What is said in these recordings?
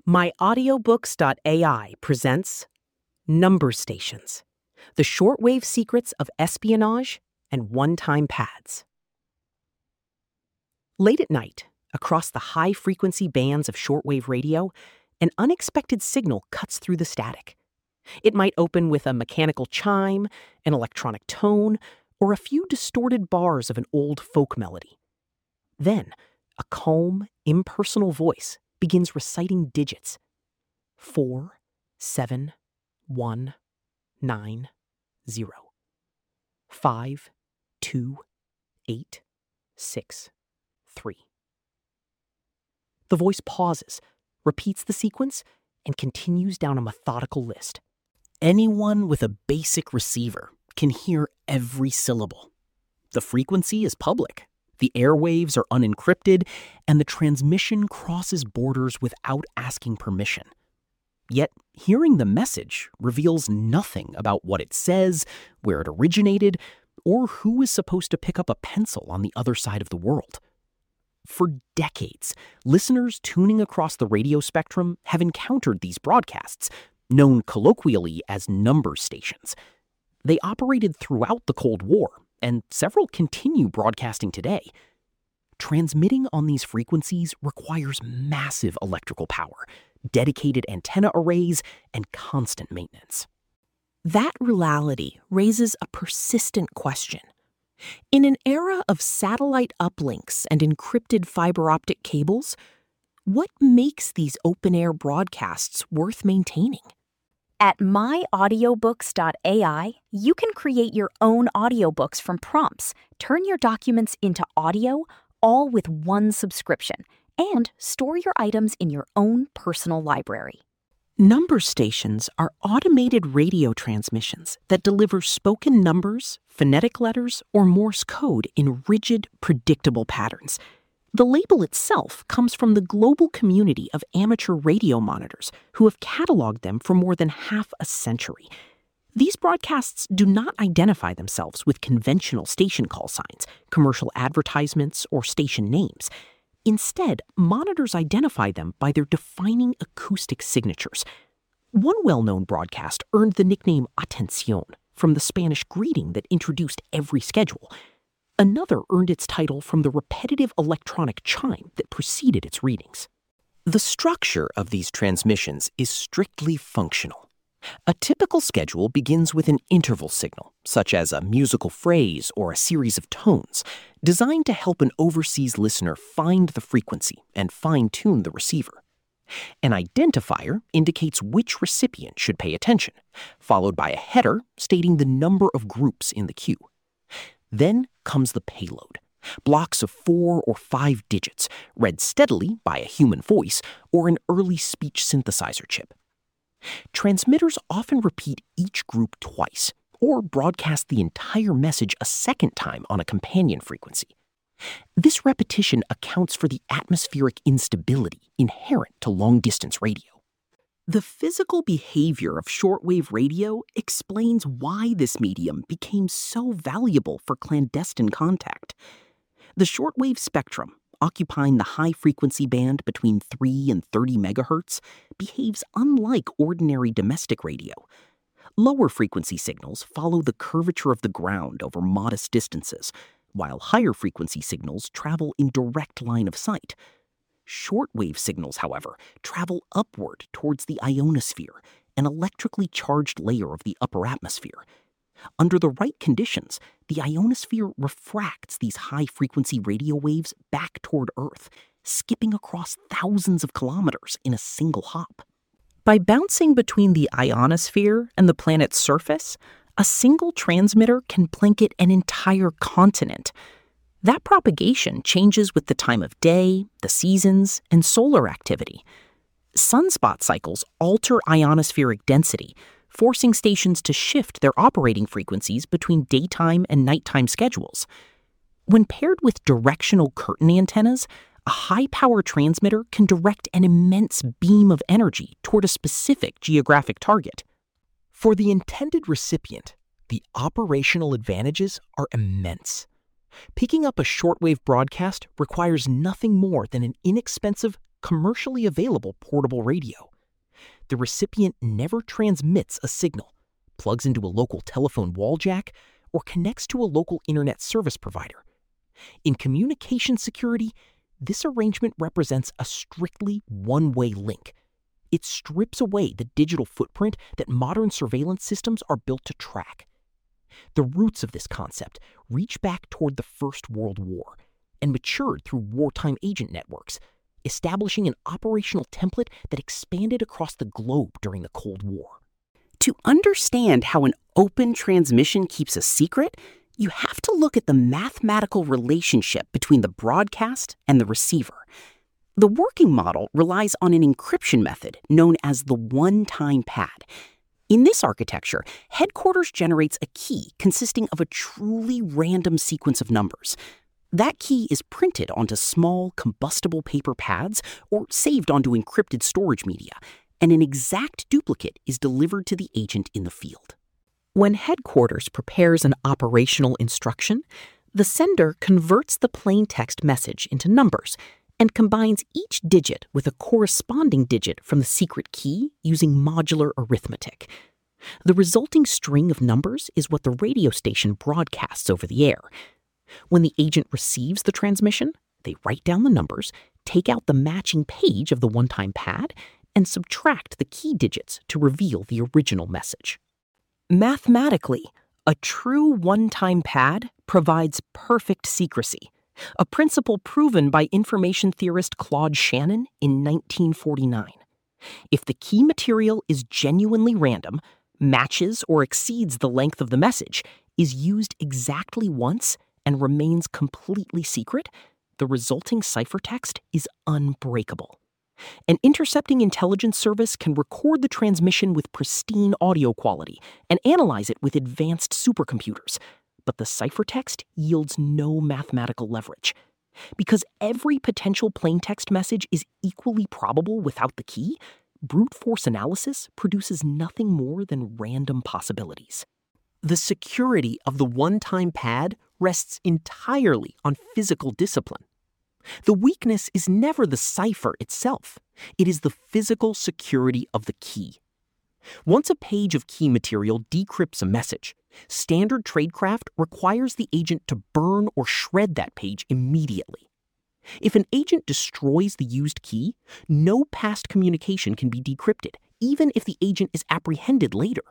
MyAudiobooks.ai presents Number Stations, the shortwave secrets of espionage and one-time pads. Late at night, across the high-frequency bands of shortwave radio, an unexpected signal cuts through the static. It might open with a mechanical chime, an electronic tone, or a few distorted bars of an old folk melody. Then, a calm, impersonal voice begins reciting digits. 4, 7, 1, 9, 0. 5, 2, 8, 6, 3. The voice pauses, repeats the sequence, and continues down a methodical list. Anyone with a basic receiver can hear every syllable. The frequency is public. The airwaves are unencrypted, and the transmission crosses borders without asking permission. Yet, hearing the message reveals nothing about what it says, where it originated, or who is supposed to pick up a pencil on the other side of the world. For decades, listeners tuning across the radio spectrum have encountered these broadcasts, known colloquially as number stations. They operated throughout the Cold War, and several continue broadcasting today. Transmitting on these frequencies requires massive electrical power, dedicated antenna arrays, and constant maintenance. That reality raises a persistent question. In an era of satellite uplinks and encrypted fiber optic cables, what makes these open-air broadcasts worth maintaining? At myaudiobooks.ai, you can create your own audiobooks from prompts, turn your documents into audio, all with one subscription, and store your items in your own personal library. Number stations are automated radio transmissions that deliver spoken numbers, phonetic letters, or Morse code in rigid, predictable patterns. The label itself comes from the global community of amateur radio monitors who have cataloged them for more than half a century. These broadcasts do not identify themselves with conventional station call signs, commercial advertisements, or station names. Instead, monitors identify them by their defining acoustic signatures. One well-known broadcast earned the nickname Atención from the Spanish greeting that introduced every schedule. Another earned its title from the repetitive electronic chime that preceded its readings. The structure of these transmissions is strictly functional. A typical schedule begins with an interval signal, such as a musical phrase or a series of tones, designed to help an overseas listener find the frequency and fine-tune the receiver. An identifier indicates which recipient should pay attention, followed by a header stating the number of groups in the queue. Then comes the payload, blocks of 4 or 5 digits, read steadily by a human voice or an early speech synthesizer chip. Transmitters often repeat each group twice, or broadcast the entire message a second time on a companion frequency. This repetition accounts for the atmospheric instability inherent to long-distance radio. The physical behavior of shortwave radio explains why this medium became so valuable for clandestine contact. The shortwave spectrum, occupying the high-frequency band between 3 and 30 megahertz, behaves unlike ordinary domestic radio. Lower frequency signals follow the curvature of the ground over modest distances, while higher frequency signals travel in direct line of sight. Shortwave signals, however, travel upward towards the ionosphere, an electrically charged layer of the upper atmosphere. Under the right conditions, the ionosphere refracts these high-frequency radio waves back toward Earth, skipping across thousands of kilometers in a single hop. By bouncing between the ionosphere and the planet's surface, a single transmitter can blanket an entire continent. That propagation changes with the time of day, the seasons, and solar activity. Sunspot cycles alter ionospheric density, forcing stations to shift their operating frequencies between daytime and nighttime schedules. When paired with directional curtain antennas, a high-power transmitter can direct an immense beam of energy toward a specific geographic target. For the intended recipient, the operational advantages are immense. Picking up a shortwave broadcast requires nothing more than an inexpensive, commercially available portable radio. The recipient never transmits a signal, plugs into a local telephone wall jack, or connects to a local internet service provider. In communication security, this arrangement represents a strictly one-way link. It strips away the digital footprint that modern surveillance systems are built to track. The roots of this concept reach back toward the First World War and matured through wartime agent networks, establishing an operational template that expanded across the globe during the Cold War. To understand how an open transmission keeps a secret, you have to look at the mathematical relationship between the broadcast and the receiver. The working model relies on an encryption method known as the one-time pad. In this architecture, headquarters generates a key consisting of a truly random sequence of numbers. That key is printed onto small, combustible paper pads or saved onto encrypted storage media, and an exact duplicate is delivered to the agent in the field. When headquarters prepares an operational instruction, the sender converts the plain text message into numbers and combines each digit with a corresponding digit from the secret key using modular arithmetic. The resulting string of numbers is what the radio station broadcasts over the air. When the agent receives the transmission, they write down the numbers, take out the matching page of the one-time pad, and subtract the key digits to reveal the original message. Mathematically, a true one-time pad provides perfect secrecy, a principle proven by information theorist Claude Shannon in 1949. If the key material is genuinely random, matches or exceeds the length of the message, is used exactly once, and remains completely secret, the resulting ciphertext is unbreakable. An intercepting intelligence service can record the transmission with pristine audio quality and analyze it with advanced supercomputers, but the ciphertext yields no mathematical leverage. Because every potential plaintext message is equally probable without the key, brute force analysis produces nothing more than random possibilities. The security of the one-time pad rests entirely on physical discipline. The weakness is never the cipher itself. It is the physical security of the key. Once a page of key material decrypts a message, standard tradecraft requires the agent to burn or shred that page immediately. If an agent destroys the used key, no past communication can be decrypted, even if the agent is apprehended later.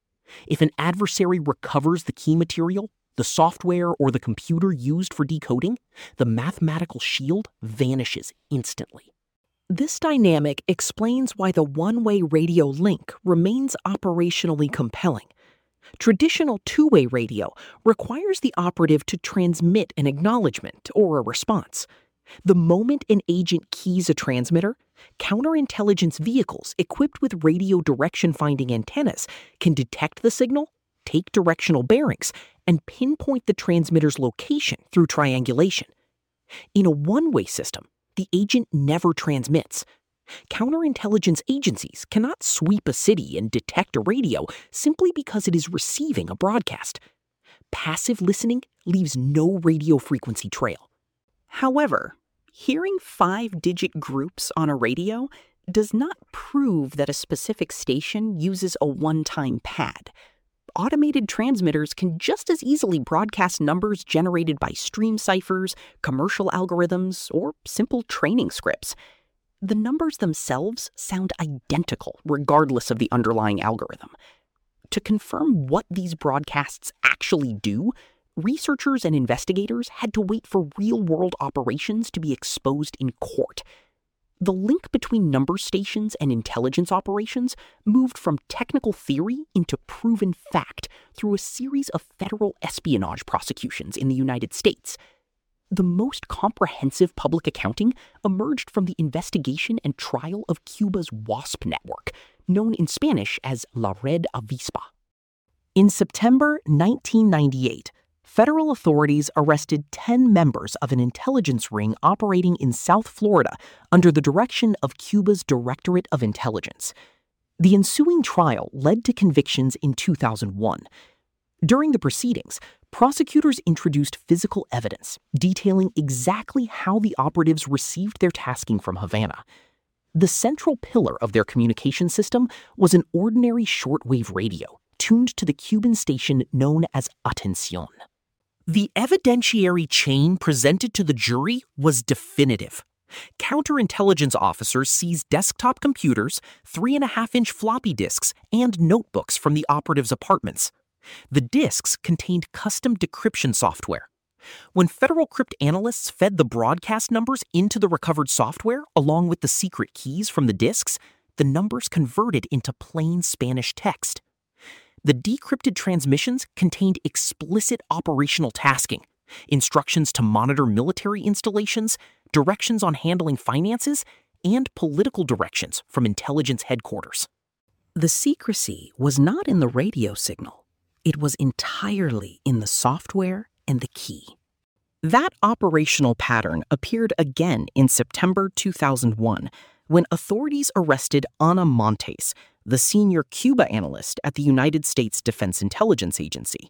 If an adversary recovers the key material, the software or the computer used for decoding, the mathematical shield vanishes instantly. This dynamic explains why the one-way radio link remains operationally compelling. Traditional two-way radio requires the operative to transmit an acknowledgement or a response. The moment an agent keys a transmitter, counterintelligence vehicles equipped with radio direction-finding antennas can detect the signal, take directional bearings, and pinpoint the transmitter's location through triangulation. In a one-way system, the agent never transmits. Counterintelligence agencies cannot sweep a city and detect a radio simply because it is receiving a broadcast. Passive listening leaves no radio frequency trail. However, hearing 5-digit groups on a radio does not prove that a specific station uses a one-time pad. Automated transmitters can just as easily broadcast numbers generated by stream ciphers, commercial algorithms, or simple training scripts. The numbers themselves sound identical regardless of the underlying algorithm. To confirm what these broadcasts actually do, researchers and investigators had to wait for real-world operations to be exposed in court. The link between number stations and intelligence operations moved from technical theory into proven fact through a series of federal espionage prosecutions in the United States. The most comprehensive public accounting emerged from the investigation and trial of Cuba's WASP network, known in Spanish as La Red Avispa. In September 1998, federal authorities arrested 10 members of an intelligence ring operating in South Florida under the direction of Cuba's Directorate of Intelligence. The ensuing trial led to convictions in 2001. During the proceedings, prosecutors introduced physical evidence detailing exactly how the operatives received their tasking from Havana. The central pillar of their communication system was an ordinary shortwave radio tuned to the Cuban station known as Atención. The evidentiary chain presented to the jury was definitive. Counterintelligence officers seized desktop computers, 3.5-inch floppy disks, and notebooks from the operatives' apartments. The disks contained custom decryption software. When federal cryptanalysts fed the broadcast numbers into the recovered software along with the secret keys from the disks, the numbers converted into plain Spanish text. The decrypted transmissions contained explicit operational tasking, instructions to monitor military installations, directions on handling finances, and political directions from intelligence headquarters. The secrecy was not in the radio signal. It was entirely in the software and the key. That operational pattern appeared again in September 2001 when authorities arrested Ana Montes, the senior Cuba analyst at the United States Defense Intelligence Agency.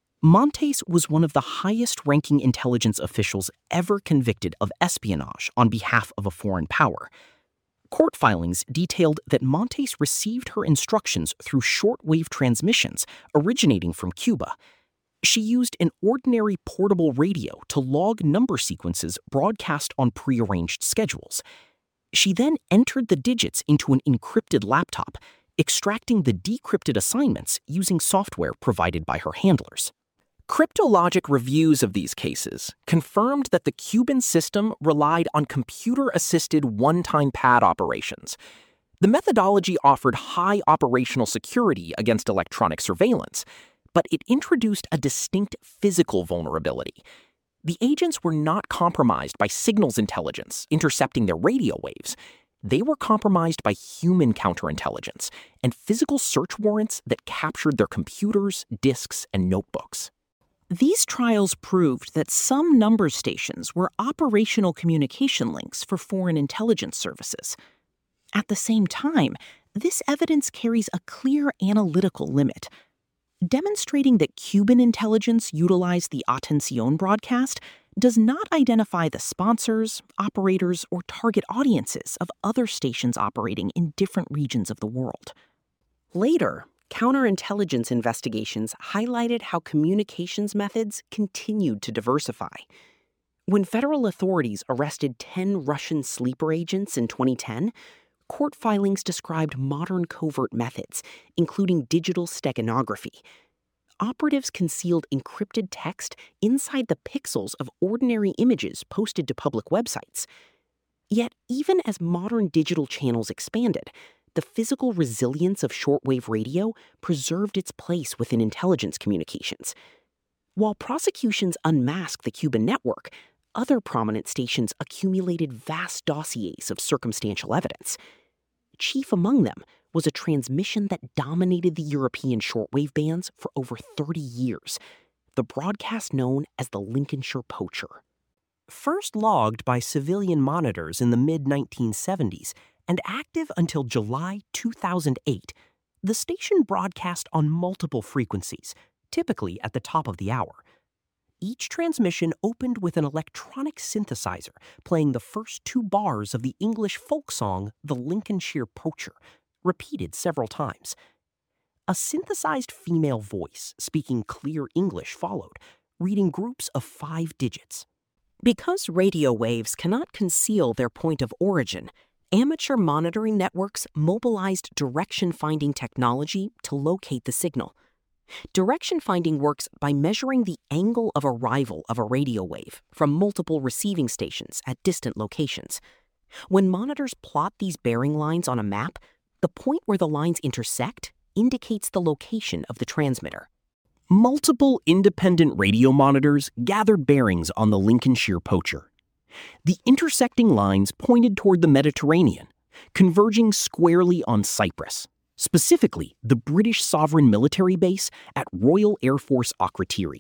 Montes was one of the highest-ranking intelligence officials ever convicted of espionage on behalf of a foreign power. Court filings detailed that Montes received her instructions through shortwave transmissions originating from Cuba. She used an ordinary portable radio to log number sequences broadcast on prearranged schedules. She then entered the digits into an encrypted laptop, extracting the decrypted assignments using software provided by her handlers. Cryptologic reviews of these cases confirmed that the Cuban system relied on computer-assisted one-time pad operations. The methodology offered high operational security against electronic surveillance, but it introduced a distinct physical vulnerability. The agents were not compromised by signals intelligence intercepting their radio waves. They were compromised by human counterintelligence and physical search warrants that captured their computers, disks, and notebooks. These trials proved that some number stations were operational communication links for foreign intelligence services. At the same time, this evidence carries a clear analytical limit. Demonstrating that Cuban intelligence utilized the Atención broadcast does not identify the sponsors, operators, or target audiences of other stations operating in different regions of the world. Later, counterintelligence investigations highlighted how communications methods continued to diversify. When federal authorities arrested 10 Russian sleeper agents in 2010, court filings described modern covert methods, including digital steganography. Operatives concealed encrypted text inside the pixels of ordinary images posted to public websites. Yet, even as modern digital channels expanded, the physical resilience of shortwave radio preserved its place within intelligence communications. While prosecutions unmasked the Cuban network, other prominent stations accumulated vast dossiers of circumstantial evidence. Chief among them was a transmission that dominated the European shortwave bands for over 30 years, the broadcast known as the Lincolnshire Poacher. First logged by civilian monitors in the mid-1970s and active until July 2008, the station broadcast on multiple frequencies, typically at the top of the hour. Each transmission opened with an electronic synthesizer playing the first 2 bars of the English folk song The Lincolnshire Poacher, repeated several times. A synthesized female voice speaking clear English followed, reading groups of 5 digits. Because radio waves cannot conceal their point of origin, amateur monitoring networks mobilized direction-finding technology to locate the signal. Direction finding works by measuring the angle of arrival of a radio wave from multiple receiving stations at distant locations. When monitors plot these bearing lines on a map, the point where the lines intersect indicates the location of the transmitter. Multiple independent radio monitors gathered bearings on the Lincolnshire Poacher. The intersecting lines pointed toward the Mediterranean, converging squarely on Cyprus, specifically the British sovereign military base at Royal Air Force Akrotiri.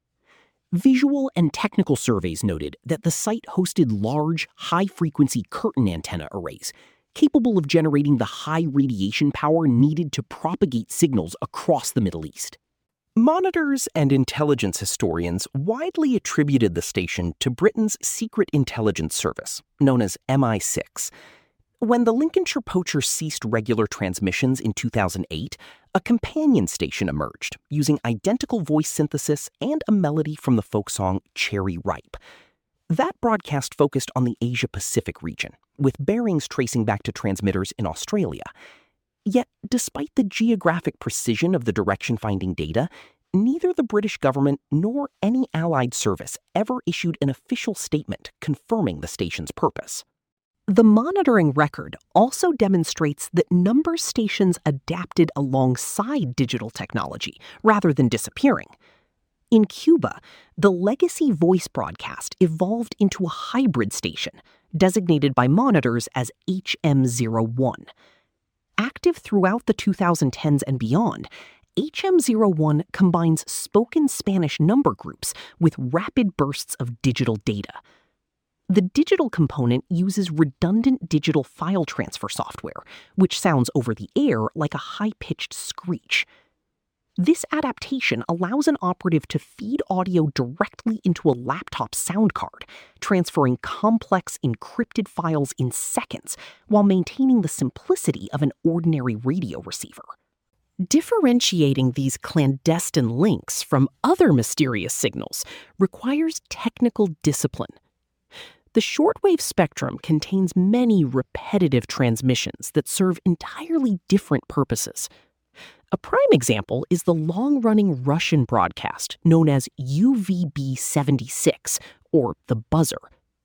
Visual and technical surveys noted that the site hosted large, high-frequency curtain antenna arrays, capable of generating the high radiation power needed to propagate signals across the Middle East. Monitors and intelligence historians widely attributed the station to Britain's secret intelligence service, known as MI6. When the Lincolnshire Poachers ceased regular transmissions in 2008, a companion station emerged using identical voice synthesis and a melody from the folk song Cherry Ripe. That broadcast focused on the Asia-Pacific region, with bearings tracing back to transmitters in Australia. Yet, despite the geographic precision of the direction-finding data, neither the British government nor any Allied service ever issued an official statement confirming the station's purpose. The monitoring record also demonstrates that number stations adapted alongside digital technology rather than disappearing. In Cuba, the legacy voice broadcast evolved into a hybrid station, designated by monitors as HM01. Active throughout the 2010s and beyond, HM01 combines spoken Spanish number groups with rapid bursts of digital data. The digital component uses redundant digital file transfer software, which sounds over the air like a high-pitched screech. This adaptation allows an operative to feed audio directly into a laptop sound card, transferring complex encrypted files in seconds while maintaining the simplicity of an ordinary radio receiver. Differentiating these clandestine links from other mysterious signals requires technical discipline. The shortwave spectrum contains many repetitive transmissions that serve entirely different purposes. A prime example is the long-running Russian broadcast known as UVB-76, or the buzzer.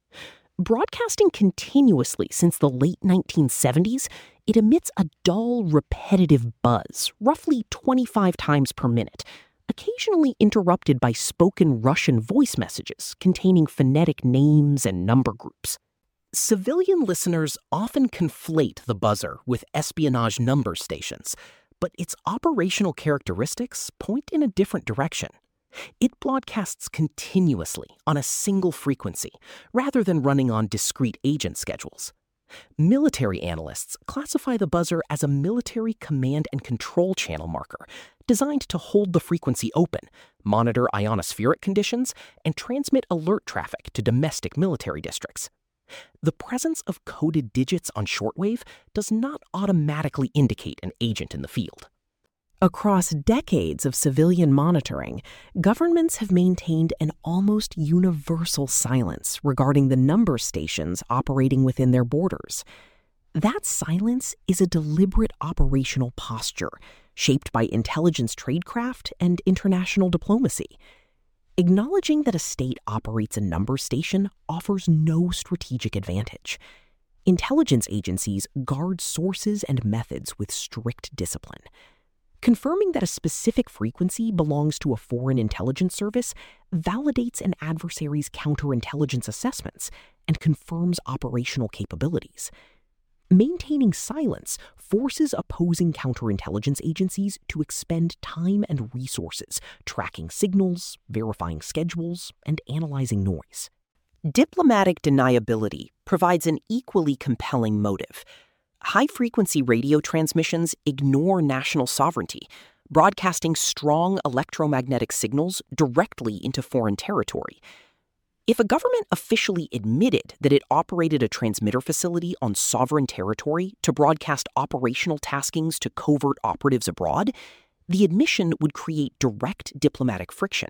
Broadcasting continuously since the late 1970s, it emits a dull, repetitive buzz, roughly 25 times per minute, occasionally interrupted by spoken Russian voice messages containing phonetic names and number groups. Civilian listeners often conflate the buzzer with espionage number stations, but its operational characteristics point in a different direction. It broadcasts continuously on a single frequency, rather than running on discrete agent schedules. Military analysts classify the buzzer as a military command and control channel marker, designed to hold the frequency open, monitor ionospheric conditions, and transmit alert traffic to domestic military districts. The presence of coded digits on shortwave does not automatically indicate an agent in the field. Across decades of civilian monitoring, governments have maintained an almost universal silence regarding the number stations operating within their borders. That silence is a deliberate operational posture, shaped by intelligence tradecraft and international diplomacy. Acknowledging that a state operates a number station offers no strategic advantage. Intelligence agencies guard sources and methods with strict discipline. Confirming that a specific frequency belongs to a foreign intelligence service validates an adversary's counterintelligence assessments and confirms operational capabilities. Maintaining silence forces opposing counterintelligence agencies to expend time and resources tracking signals, verifying schedules, and analyzing noise. Diplomatic deniability provides an equally compelling motive. High-frequency radio transmissions ignore national sovereignty, broadcasting strong electromagnetic signals directly into foreign territory. If a government officially admitted that it operated a transmitter facility on sovereign territory to broadcast operational taskings to covert operatives abroad, the admission would create direct diplomatic friction.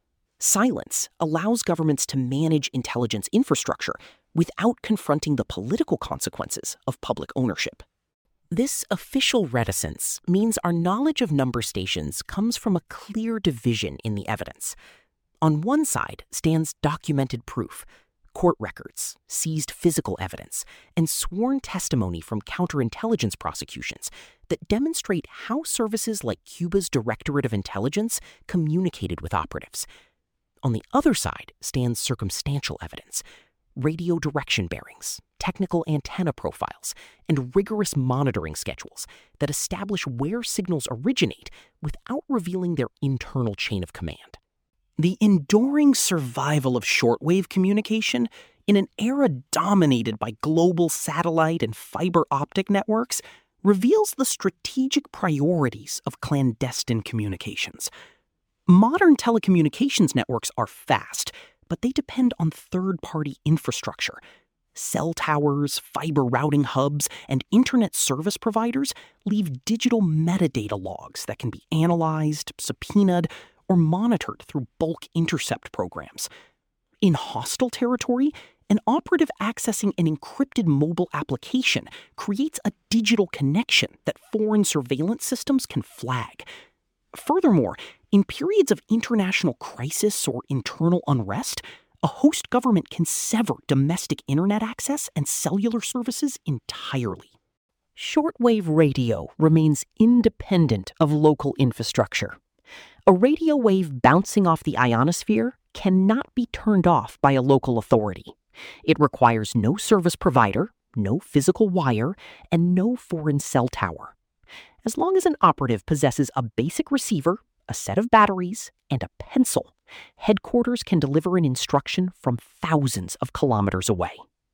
Silence allows governments to manage intelligence infrastructure without confronting the political consequences of public ownership. This official reticence means our knowledge of number stations comes from a clear division in the evidence. On one side stands documented proof, court records, seized physical evidence, and sworn testimony from counterintelligence prosecutions that demonstrate how services like Cuba's Directorate of Intelligence communicated with operatives. On the other side stands circumstantial evidence, radio direction bearings, technical antenna profiles, and rigorous monitoring schedules that establish where signals originate without revealing their internal chain of command. The enduring survival of shortwave communication in an era dominated by global satellite and fiber optic networks reveals the strategic priorities of clandestine communications. Modern telecommunications networks are fast, but they depend on third-party infrastructure. Cell towers, fiber routing hubs, and internet service providers leave digital metadata logs that can be analyzed, subpoenaed, or monitored through bulk intercept programs. In hostile territory, an operative accessing an encrypted mobile application creates a digital connection that foreign surveillance systems can flag. Furthermore, in periods of international crisis or internal unrest, a host government can sever domestic internet access and cellular services entirely. Shortwave radio remains independent of local infrastructure. A radio wave bouncing off the ionosphere cannot be turned off by a local authority. It requires no service provider, no physical wire, and no foreign cell tower. As long as an operative possesses a basic receiver, a set of batteries, and a pencil, headquarters can deliver an instruction from thousands of kilometers away.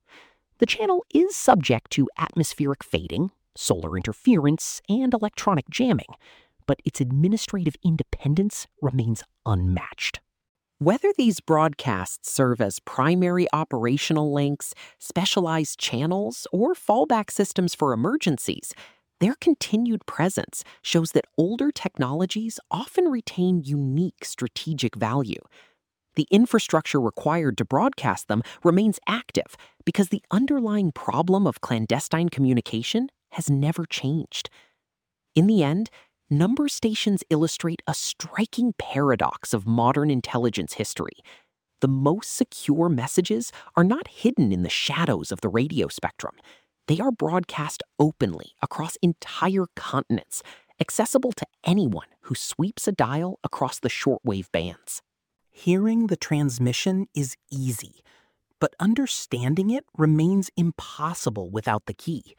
The channel is subject to atmospheric fading, solar interference, and electronic jamming, but its administrative independence remains unmatched. Whether these broadcasts serve as primary operational links, specialized channels, or fallback systems for emergencies, their continued presence shows that older technologies often retain unique strategic value. The infrastructure required to broadcast them remains active because the underlying problem of clandestine communication has never changed. In the end, number stations illustrate a striking paradox of modern intelligence history. The most secure messages are not hidden in the shadows of the radio spectrum. They are broadcast openly across entire continents, accessible to anyone who sweeps a dial across the shortwave bands. Hearing the transmission is easy, but understanding it remains impossible without the key.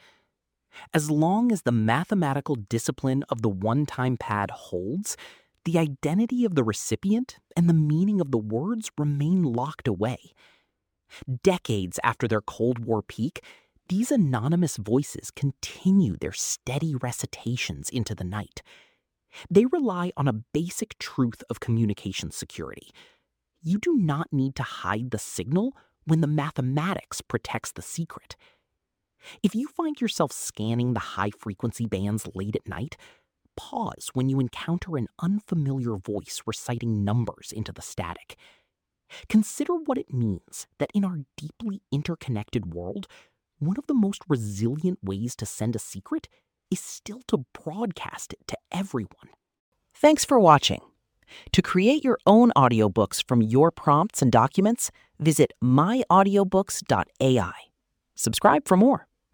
As long as the mathematical discipline of the one-time pad holds, the identity of the recipient and the meaning of the words remain locked away. Decades after their Cold War peak, these anonymous voices continue their steady recitations into the night. They rely on a basic truth of communication security. You do not need to hide the signal when the mathematics protects the secret. If you find yourself scanning the high-frequency bands late at night, pause when you encounter an unfamiliar voice reciting numbers into the static. Consider what it means that in our deeply interconnected world, one of the most resilient ways to send a secret is still to broadcast it to everyone. Thanks for watching. To create your own audiobooks from your prompts and documents, visit myaudiobooks.ai. Subscribe for more.